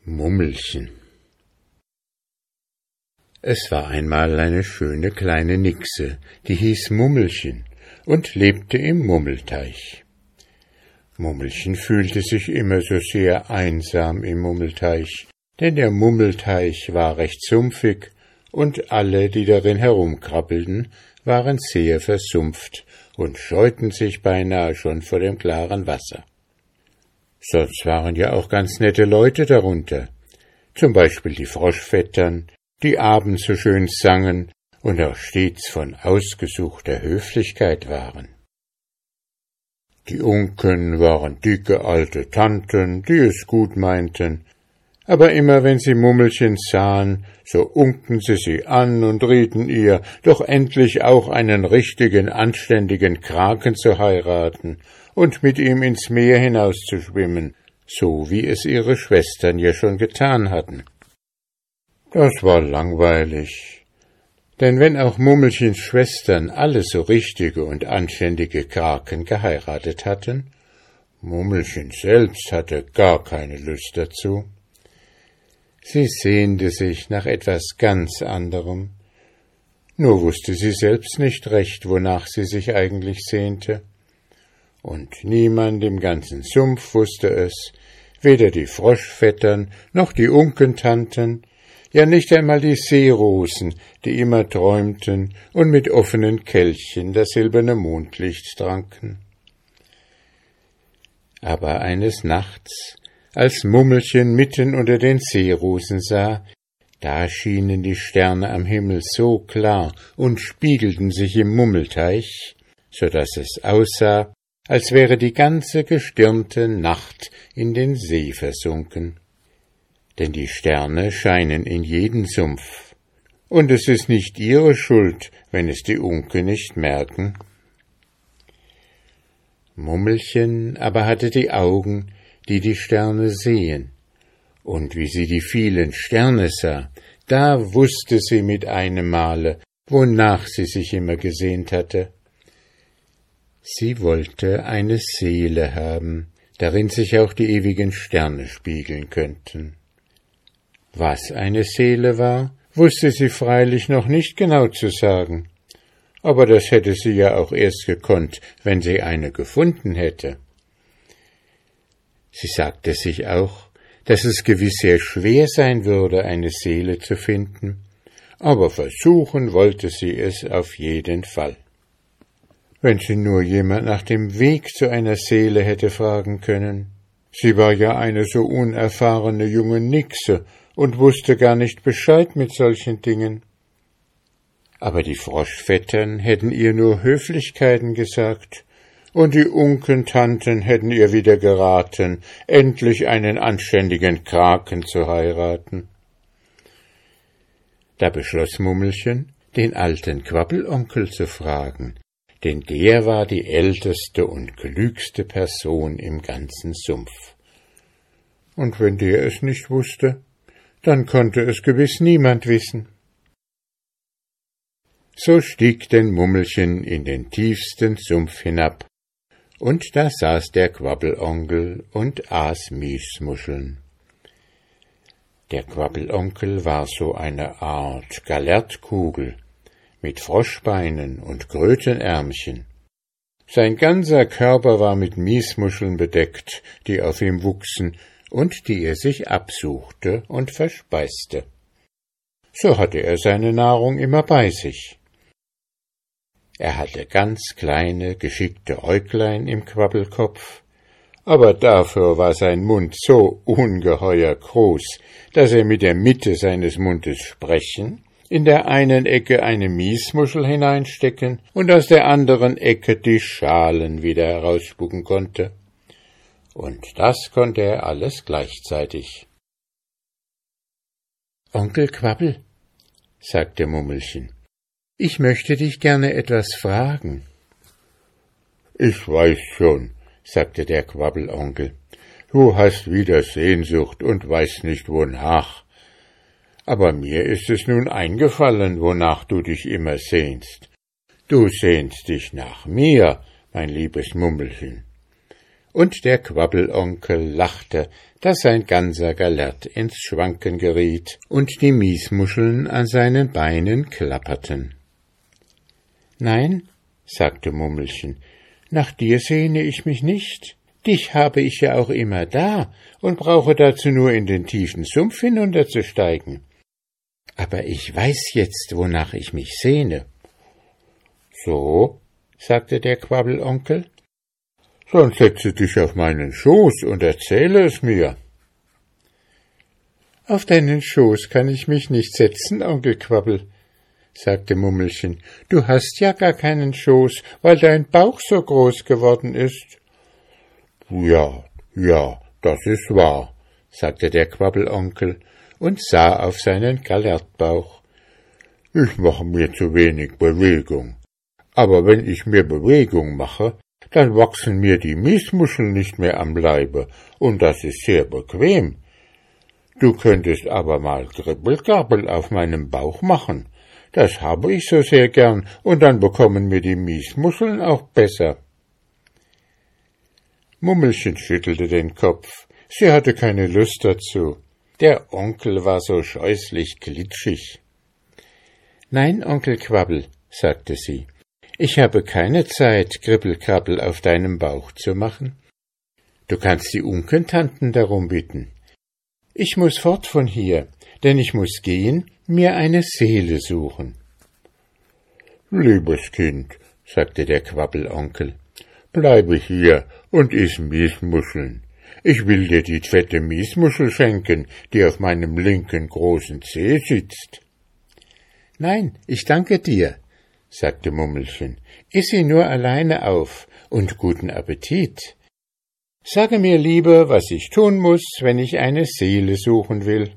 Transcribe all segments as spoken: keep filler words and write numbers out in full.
Mummelchen. Es war einmal eine schöne kleine Nixe, die hieß Mummelchen und lebte im Mummelteich. Mummelchen fühlte sich immer so sehr einsam im Mummelteich, denn der Mummelteich war recht sumpfig und alle, die darin herumkrabbelten, waren sehr versumpft und scheuten sich beinahe schon vor dem klaren Wasser. Sonst waren ja auch ganz nette Leute darunter, zum Beispiel die Froschvettern, die abends so schön sangen und auch stets von ausgesuchter Höflichkeit waren. Die Unken waren dicke alte Tanten, die es gut meinten, aber immer wenn sie Mummelchen sahen, so unkten sie sie an und rieten ihr, doch endlich auch einen richtigen, anständigen Kraken zu heiraten und mit ihm ins Meer hinauszuschwimmen, so wie es ihre Schwestern ja schon getan hatten. Das war langweilig, denn wenn auch Mummelchens Schwestern alle so richtige und anständige Kraken geheiratet hatten, Mummelchen selbst hatte gar keine Lust dazu. Sie sehnte sich nach etwas ganz anderem, nur wusste sie selbst nicht recht, wonach sie sich eigentlich sehnte. Und niemand im ganzen Sumpf wusste es, weder die Froschvettern noch die Unkentanten, ja nicht einmal die Seerosen, die immer träumten und mit offenen Kelchen das silberne Mondlicht tranken. Aber eines Nachts, als Mummelchen mitten unter den Seerosen sah, da schienen die Sterne am Himmel so klar und spiegelten sich im Mummelteich, so daß es aussah, als wäre die ganze gestirnte Nacht in den See versunken. Denn die Sterne scheinen in jeden Sumpf, und es ist nicht ihre Schuld, wenn es die Unken nicht merken. Mummelchen aber hatte die Augen, die die Sterne sehen, und wie sie die vielen Sterne sah, da wusste sie mit einem Male, wonach sie sich immer gesehnt hatte. Sie wollte eine Seele haben, darin sich auch die ewigen Sterne spiegeln könnten. Was eine Seele war, wusste sie freilich noch nicht genau zu sagen, aber das hätte sie ja auch erst gekonnt, wenn sie eine gefunden hätte. Sie sagte sich auch, dass es gewiss sehr schwer sein würde, eine Seele zu finden, aber versuchen wollte sie es auf jeden Fall. Wenn sie nur jemand nach dem Weg zu einer Seele hätte fragen können. Sie war ja eine so unerfahrene junge Nixe und wusste gar nicht Bescheid mit solchen Dingen. Aber die Froschvettern hätten ihr nur Höflichkeiten gesagt, und die Unkentanten hätten ihr wieder geraten, endlich einen anständigen Kraken zu heiraten. Da beschloss Mummelchen, den alten Quabbelonkel zu fragen, denn der war die älteste und klügste Person im ganzen Sumpf. Und wenn der es nicht wusste, dann konnte es gewiss niemand wissen. So stieg denn Mummelchen in den tiefsten Sumpf hinab, und da saß der Quabbelonkel und aß Miesmuscheln. Der Quabbelonkel war so eine Art Galertkugel, mit Froschbeinen und Krötenärmchen. Sein ganzer Körper war mit Miesmuscheln bedeckt, die auf ihm wuchsen und die er sich absuchte und verspeiste. So hatte er seine Nahrung immer bei sich. Er hatte ganz kleine, geschickte Äuglein im Quabbelkopf, aber dafür war sein Mund so ungeheuer groß, dass er mit der Mitte seines Mundes sprechen, in der einen Ecke eine Miesmuschel hineinstecken und aus der anderen Ecke die Schalen wieder herausspucken konnte. Und das konnte er alles gleichzeitig. »Onkel Quabbel«, sagte Mummelchen, »ich möchte dich gerne etwas fragen.« »Ich weiß schon«, sagte der Quabbelonkel, »du hast wieder Sehnsucht und weißt nicht wonach. Aber mir ist es nun eingefallen, wonach du dich immer sehnst. Du sehnst dich nach mir, mein liebes Mummelchen. und der Quabbelonkel lachte, dass sein ganzer Gallert ins Schwanken geriet und die Miesmuscheln an seinen Beinen klapperten. »Nein«, sagte Mummelchen, »nach dir sehne ich mich nicht. Dich habe ich ja auch immer da und brauche dazu nur in den tiefen Sumpf hinunterzusteigen. Aber ich weiß jetzt, wonach ich mich sehne.« »So«, sagte der Quabbelonkel, »dann setze dich auf meinen Schoß und erzähle es mir.« »Auf deinen Schoß kann ich mich nicht setzen, Onkel Quabbel«, sagte Mummelchen, »du hast ja gar keinen Schoß, weil dein Bauch so groß geworden ist.« »Ja, ja, das ist wahr«, sagte der Quabbelonkel und sah auf seinen Gallertbauch. »Ich mache mir zu wenig Bewegung, aber wenn ich mir Bewegung mache, dann wachsen mir die Miesmuscheln nicht mehr am Leibe, und das ist sehr bequem. Du könntest aber mal Gribbelgrabbel auf meinem Bauch machen. Das habe ich so sehr gern, und dann bekommen mir die Miesmuscheln auch besser.« Mummelchen schüttelte den Kopf. Sie hatte keine Lust dazu. Der Onkel war so scheußlich glitschig. »Nein, Onkel Quabbel«, sagte sie, »ich habe keine Zeit, Gribbelkrabbel auf deinem Bauch zu machen. Du kannst die Unkentanten darum bitten. Ich muß fort von hier, denn ich muß gehen, mir eine Seele suchen.« »Liebes Kind«, sagte der Quabbelonkel, »bleibe hier und iss Miesmuscheln. Ich will dir die fette Miesmuschel schenken, die auf meinem linken großen Zeh sitzt.« »Nein, ich danke dir«, sagte Mummelchen, »iss sie nur alleine auf und guten Appetit. Sage mir lieber, was ich tun muß, wenn ich eine Seele suchen will.«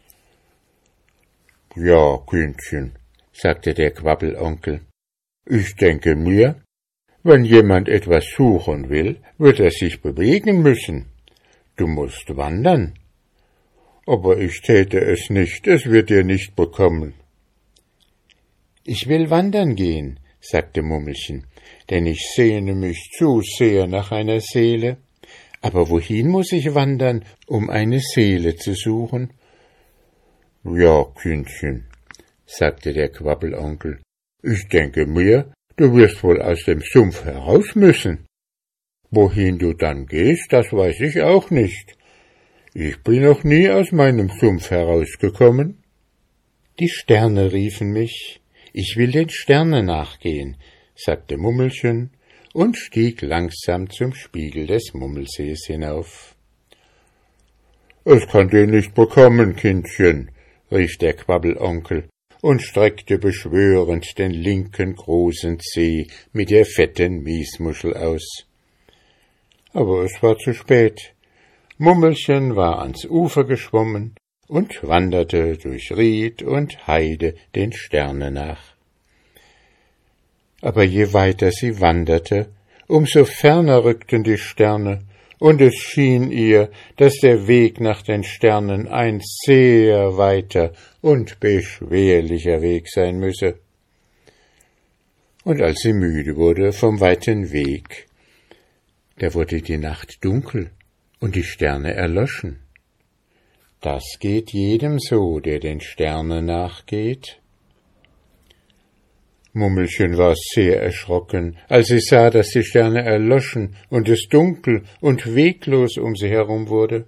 »Ja, Kindchen«, sagte der Quabbelonkel, »ich denke mir, wenn jemand etwas suchen will, wird er sich bewegen müssen. Du mußt wandern. Aber ich täte es nicht, es wird dir nicht bekommen.« »Ich will wandern gehen«, sagte Mummelchen, »denn ich sehne mich zu sehr nach einer Seele. Aber wohin muß ich wandern, um eine Seele zu suchen?« »Ja, Kindchen«, sagte der Quabbelonkel, »ich denke mir, du wirst wohl aus dem Sumpf heraus müssen. Wohin du dann gehst, das weiß ich auch nicht. Ich bin noch nie aus meinem Sumpf herausgekommen.« »Die Sterne riefen mich. Ich will den Sternen nachgehen«, sagte Mummelchen und stieg langsam zum Spiegel des Mummelsees hinauf. »Es kann dir nicht bekommen, Kindchen«, rief der Quabbelonkel und streckte beschwörend den linken großen Zeh mit der fetten Miesmuschel aus. Aber es war zu spät. Mummelchen war ans Ufer geschwommen und wanderte durch Ried und Heide den Sternen nach. Aber je weiter sie wanderte, umso ferner rückten die Sterne, und es schien ihr, dass der Weg nach den Sternen ein sehr weiter und beschwerlicher Weg sein müsse. Und als sie müde wurde vom weiten Weg, da wurde die Nacht dunkel und die Sterne erloschen. Das geht jedem so, der den Sternen nachgeht. Mummelchen war sehr erschrocken, als sie sah, dass die Sterne erloschen und es dunkel und weglos um sie herum wurde.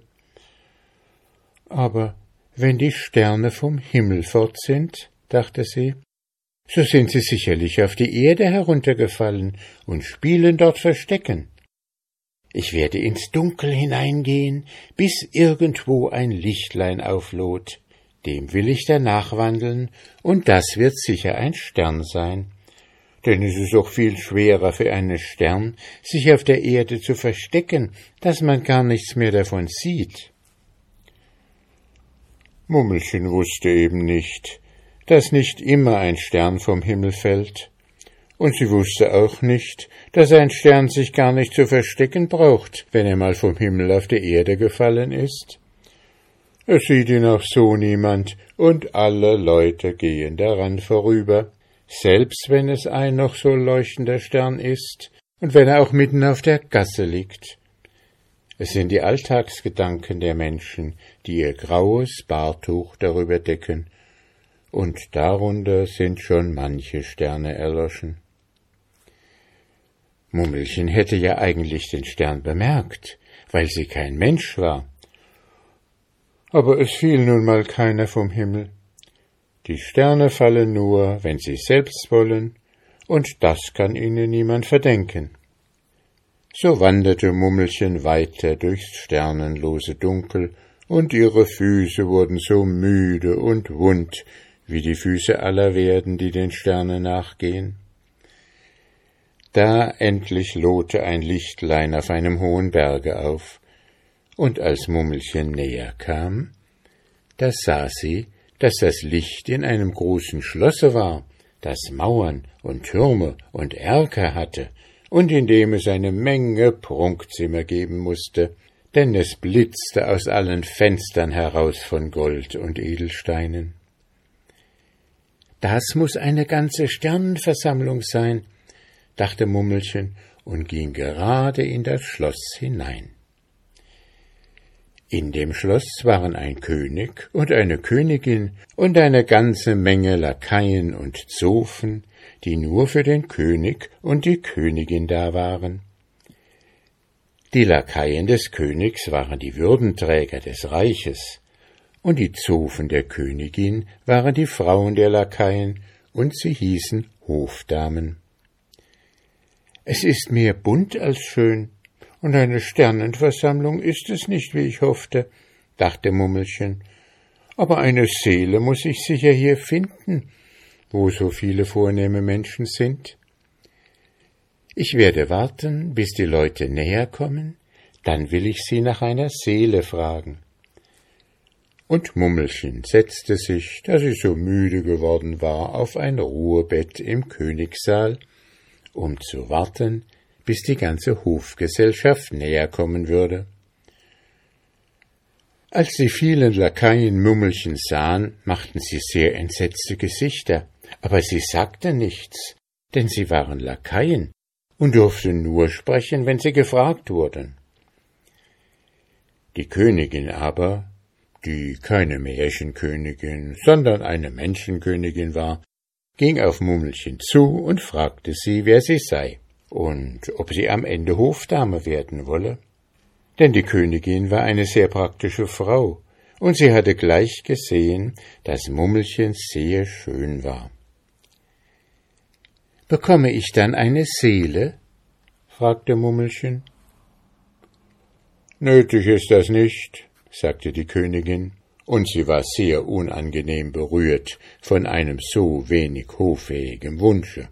Aber wenn die Sterne vom Himmel fort sind, dachte sie, so sind sie sicherlich auf die Erde heruntergefallen und spielen dort Verstecken. Ich werde ins Dunkel hineingehen, bis irgendwo ein Lichtlein aufloht. Dem will ich danach wandeln, und das wird sicher ein Stern sein. Denn es ist auch viel schwerer für einen Stern, sich auf der Erde zu verstecken, dass man gar nichts mehr davon sieht. Mummelchen wusste eben nicht, dass nicht immer ein Stern vom Himmel fällt. Und sie wusste auch nicht, dass ein Stern sich gar nicht zu verstecken braucht, wenn er mal vom Himmel auf die Erde gefallen ist. Es sieht ihn auch so niemand, und alle Leute gehen daran vorüber, selbst wenn es ein noch so leuchtender Stern ist und wenn er auch mitten auf der Gasse liegt. Es sind die Alltagsgedanken der Menschen, die ihr graues Bahrtuch darüber decken, und darunter sind schon manche Sterne erloschen. Mummelchen hätte ja eigentlich den Stern bemerkt, weil sie kein Mensch war. Aber es fiel nun mal keiner vom Himmel. Die Sterne fallen nur, wenn sie selbst wollen, und das kann ihnen niemand verdenken. So wanderte Mummelchen weiter durchs sternenlose Dunkel, und ihre Füße wurden so müde und wund, wie die Füße aller werden, die den Sternen nachgehen. Da endlich lohte ein Lichtlein auf einem hohen Berge auf, und als Mummelchen näher kam, da sah sie, dass das Licht in einem großen Schlosse war, das Mauern und Türme und Erker hatte, und in dem es eine Menge Prunkzimmer geben musste, denn es blitzte aus allen Fenstern heraus von Gold und Edelsteinen. »Das muß eine ganze Sternenversammlung sein«, dachte Mummelchen und ging gerade in das Schloss hinein. In dem Schloss waren ein König und eine Königin und eine ganze Menge Lakaien und Zofen, die nur für den König und die Königin da waren. Die Lakaien des Königs waren die Würdenträger des Reiches, und die Zofen der Königin waren die Frauen der Lakaien, und sie hießen Hofdamen. »Es ist mehr bunt als schön, und eine Sternenversammlung ist es nicht, wie ich hoffte«, dachte Mummelchen, »aber eine Seele muß ich sicher hier finden, wo so viele vornehme Menschen sind. Ich werde warten, bis die Leute näher kommen, dann will ich sie nach einer Seele fragen.« Und Mummelchen setzte sich, da sie so müde geworden war, auf ein Ruhebett im Königssaal, um zu warten, bis die ganze Hofgesellschaft näher kommen würde. Als die vielen Lakaien Mummelchen sahen, machten sie sehr entsetzte Gesichter, aber sie sagten nichts, denn sie waren Lakaien und durften nur sprechen, wenn sie gefragt wurden. Die Königin aber, die keine Märchenkönigin, sondern eine Menschenkönigin war, ging auf Mummelchen zu und fragte sie, wer sie sei und ob sie am Ende Hofdame werden wolle. Denn die Königin war eine sehr praktische Frau, und sie hatte gleich gesehen, dass Mummelchen sehr schön war. »Bekomme ich dann eine Seele?« fragte Mummelchen. »Nötig ist das nicht«, sagte die Königin, und sie war sehr unangenehm berührt von einem so wenig hoffähigen Wunsche.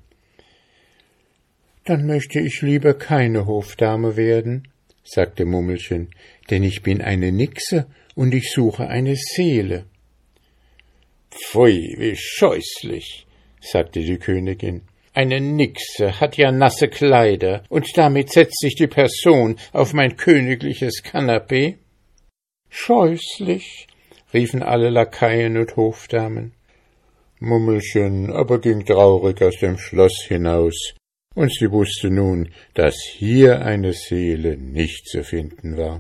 »Dann möchte ich lieber keine Hofdame werden«, sagte Mummelchen, »denn ich bin eine Nixe und ich suche eine Seele.« »Pfui, wie scheußlich«, sagte die Königin, »eine Nixe hat ja nasse Kleider, und damit setzt sich die Person auf mein königliches Kanapee.« »Scheußlich«, riefen alle Lakaien und Hofdamen. Mummelchen aber ging traurig aus dem Schloss hinaus, und sie wusste nun, dass hier eine Seele nicht zu finden war.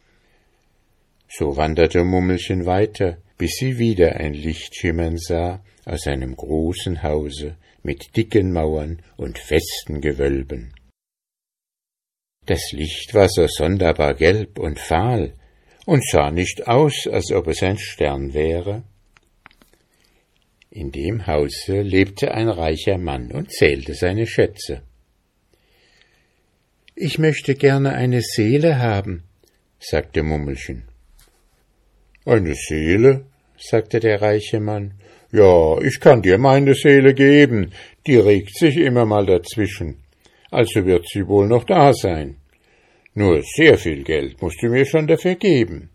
So wanderte Mummelchen weiter, bis sie wieder ein Licht schimmern sah aus einem großen Hause mit dicken Mauern und festen Gewölben. Das Licht war so sonderbar gelb und fahl und sah nicht aus, als ob es ein Stern wäre. In dem Hause lebte ein reicher Mann und zählte seine Schätze. »Ich möchte gerne eine Seele haben«, sagte Mummelchen. »Eine Seele?«, sagte der reiche Mann. »Ja, ich kann dir meine Seele geben, die regt sich immer mal dazwischen, also wird sie wohl noch da sein. Nur sehr viel Geld musst du mir schon dafür geben.«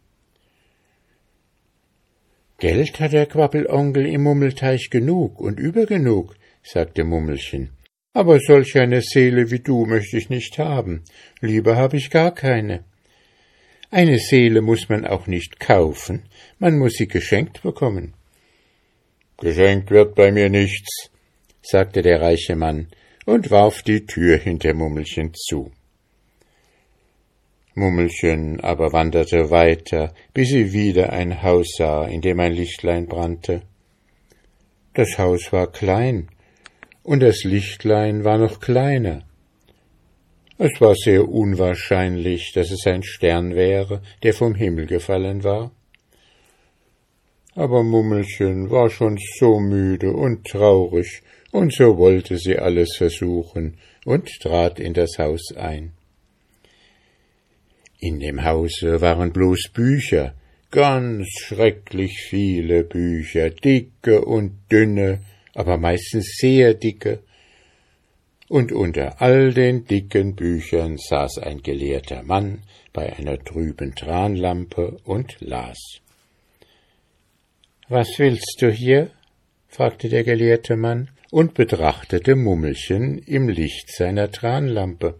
»Geld hat der Quappelonkel im Mummelteich genug und übergenug«, sagte Mummelchen, »aber solch eine Seele wie du möchte ich nicht haben, lieber habe ich gar keine. Eine Seele muß man auch nicht kaufen, man muß sie geschenkt bekommen.« »Geschenkt wird bei mir nichts«, sagte der reiche Mann und warf die Tür hinter Mummelchen zu. Mummelchen aber wanderte weiter, bis sie wieder ein Haus sah, in dem ein Lichtlein brannte. Das Haus war klein, und das Lichtlein war noch kleiner. Es war sehr unwahrscheinlich, dass es ein Stern wäre, der vom Himmel gefallen war. Aber Mummelchen war schon so müde und traurig, und so wollte sie alles versuchen und trat in das Haus ein. In dem Hause waren bloß Bücher, ganz schrecklich viele Bücher, dicke und dünne, aber meistens sehr dicke, und unter all den dicken Büchern saß ein gelehrter Mann bei einer trüben Tranlampe und las. »Was willst du hier?« fragte der gelehrte Mann und betrachtete Mummelchen im Licht seiner Tranlampe.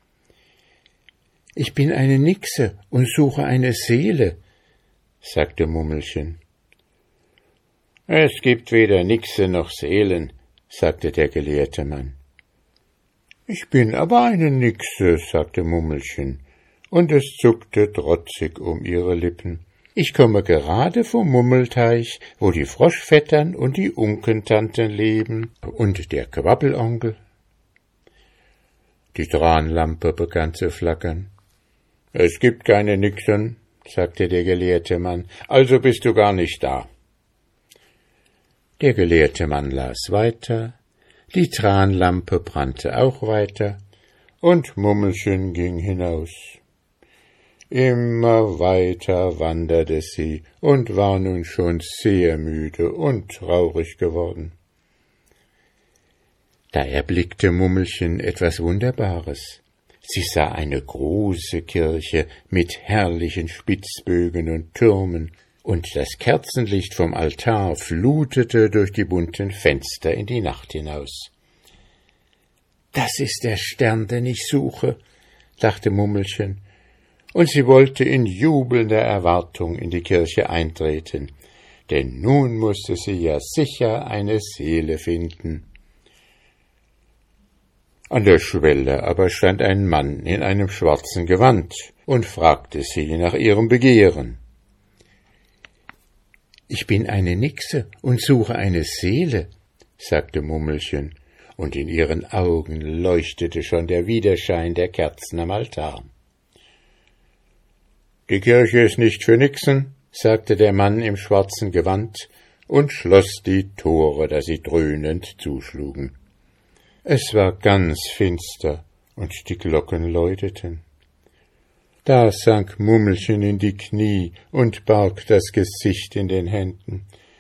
»Ich bin eine Nixe und suche eine Seele«, sagte Mummelchen. »Es gibt weder Nixe noch Seelen«, sagte der gelehrte Mann. »Ich bin aber eine Nixe«, sagte Mummelchen, und es zuckte trotzig um ihre Lippen. »Ich komme gerade vom Mummelteich, wo die Froschvettern und die Unkentanten leben und der Quabbelonkel.« Die Tranlampe begann zu flackern. »Es gibt keine Nixen«, sagte der gelehrte Mann, »also bist du gar nicht da.« Der gelehrte Mann las weiter, die Tranlampe brannte auch weiter, und Mummelchen ging hinaus. Immer weiter wanderte sie und war nun schon sehr müde und traurig geworden. Da erblickte Mummelchen etwas Wunderbares. Sie sah eine große Kirche mit herrlichen Spitzbögen und Türmen, und das Kerzenlicht vom Altar flutete durch die bunten Fenster in die Nacht hinaus. »Das ist der Stern, den ich suche«, dachte Mummelchen, und sie wollte in jubelnder Erwartung in die Kirche eintreten, denn nun musste sie ja sicher eine Seele finden. An der Schwelle aber stand ein Mann in einem schwarzen Gewand und fragte sie nach ihrem Begehren. »Ich bin eine Nixe und suche eine Seele«, sagte Mummelchen, und in ihren Augen leuchtete schon der Widerschein der Kerzen am Altar. »Die Kirche ist nicht für Nixen«, sagte der Mann im schwarzen Gewand und schloss die Tore, dass sie dröhnend zuschlugen. Es war ganz finster, und die Glocken läuteten. Da sank Mummelchen in die Knie und barg das Gesicht in den Händen.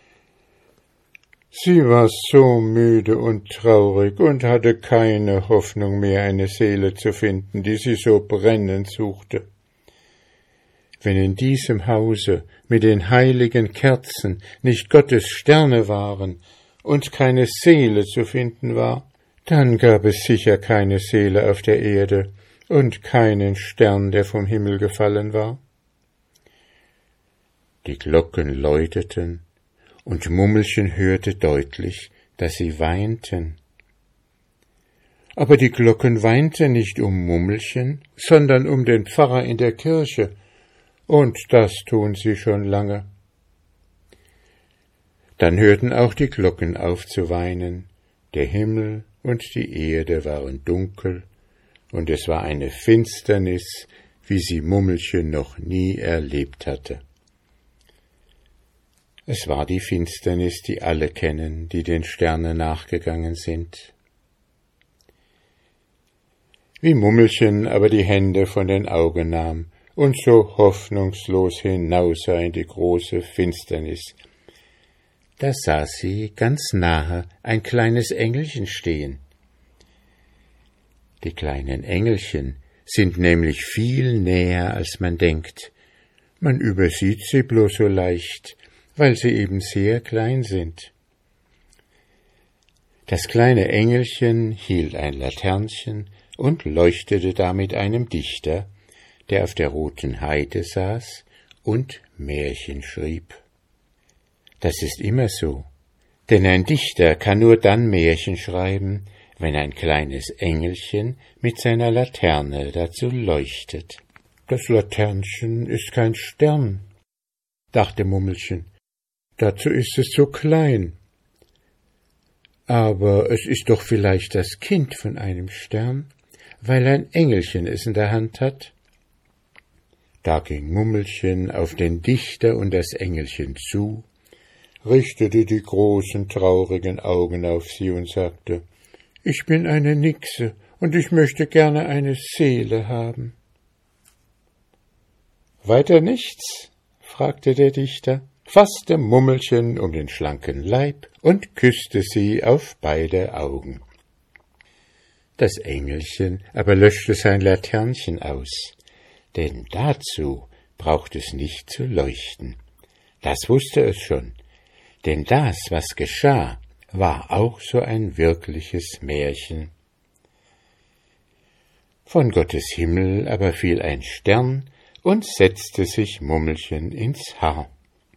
Sie war so müde und traurig und hatte keine Hoffnung mehr, eine Seele zu finden, die sie so brennend suchte. Wenn in diesem Hause mit den heiligen Kerzen nicht Gottes Sterne waren und keine Seele zu finden war, dann gab es sicher keine Seele auf der Erde und keinen Stern, der vom Himmel gefallen war. Die Glocken läuteten, und Mummelchen hörte deutlich, dass sie weinten. Aber die Glocken weinten nicht um Mummelchen, sondern um den Pfarrer in der Kirche, und das tun sie schon lange. Dann hörten auch die Glocken auf zu weinen, der Himmel und die Erde waren dunkel, und es war eine Finsternis, wie sie Mummelchen noch nie erlebt hatte. Es war die Finsternis, die alle kennen, die den Sternen nachgegangen sind. Wie Mummelchen aber die Hände von den Augen nahm und so hoffnungslos hinaussah in die große Finsternis, da sah sie ganz nahe ein kleines Engelchen stehen. Die kleinen Engelchen sind nämlich viel näher, als man denkt. Man übersieht sie bloß so leicht, weil sie eben sehr klein sind. Das kleine Engelchen hielt ein Laternchen und leuchtete damit einem Dichter, der auf der roten Heide saß und Märchen schrieb. Das ist immer so, denn ein Dichter kann nur dann Märchen schreiben, wenn ein kleines Engelchen mit seiner Laterne dazu leuchtet. Das Laternchen ist kein Stern, dachte Mummelchen. Dazu ist es so klein. Aber es ist doch vielleicht das Kind von einem Stern, weil ein Engelchen es in der Hand hat. Da ging Mummelchen auf den Dichter und das Engelchen zu, richtete die großen, traurigen Augen auf sie und sagte, »Ich bin eine Nixe und ich möchte gerne eine Seele haben.« »Weiter nichts?« fragte der Dichter, fasste Mummelchen um den schlanken Leib und küsste sie auf beide Augen. Das Engelchen aber löschte sein Laternchen aus, denn dazu braucht es nicht zu leuchten. Das wusste es schon, denn das, was geschah, war auch so ein wirkliches Märchen. Von Gottes Himmel aber fiel ein Stern und setzte sich Mummelchen ins Haar.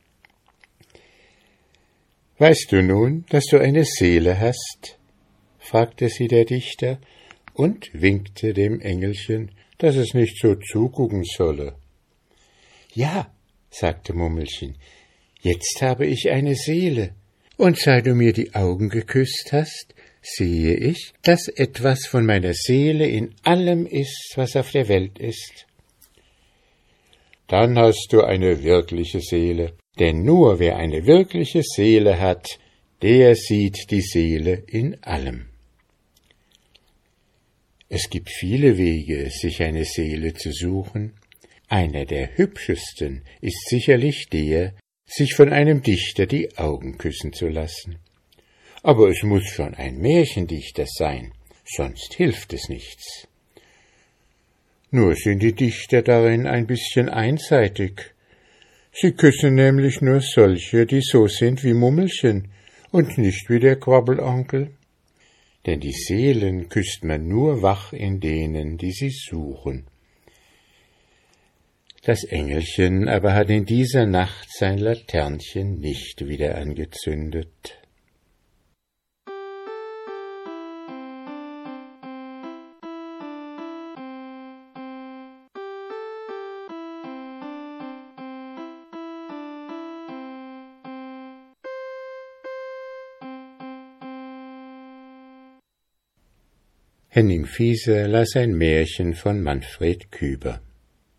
»Weißt du nun, dass du eine Seele hast?« fragte sie der Dichter und winkte dem Engelchen, dass es nicht so zugucken solle. »Ja«, sagte Mummelchen, »jetzt habe ich eine Seele, und seit du mir die Augen geküsst hast, sehe ich, dass etwas von meiner Seele in allem ist, was auf der Welt ist.« »Dann hast du eine wirkliche Seele, denn nur wer eine wirkliche Seele hat, der sieht die Seele in allem.« Es gibt viele Wege, sich eine Seele zu suchen. Einer der hübschesten ist sicherlich der, sich von einem Dichter die Augen küssen zu lassen. Aber es muss schon ein Märchendichter sein, sonst hilft es nichts. Nur sind die Dichter darin ein bisschen einseitig. Sie küssen nämlich nur solche, die so sind wie Mummelchen und nicht wie der Quabbelonkel. Denn die Seelen küsst man nur wach in denen, die sie suchen. Das Engelchen aber hat in dieser Nacht sein Laternchen nicht wieder angezündet. Henning Fiese las ein Märchen von Manfred Küber.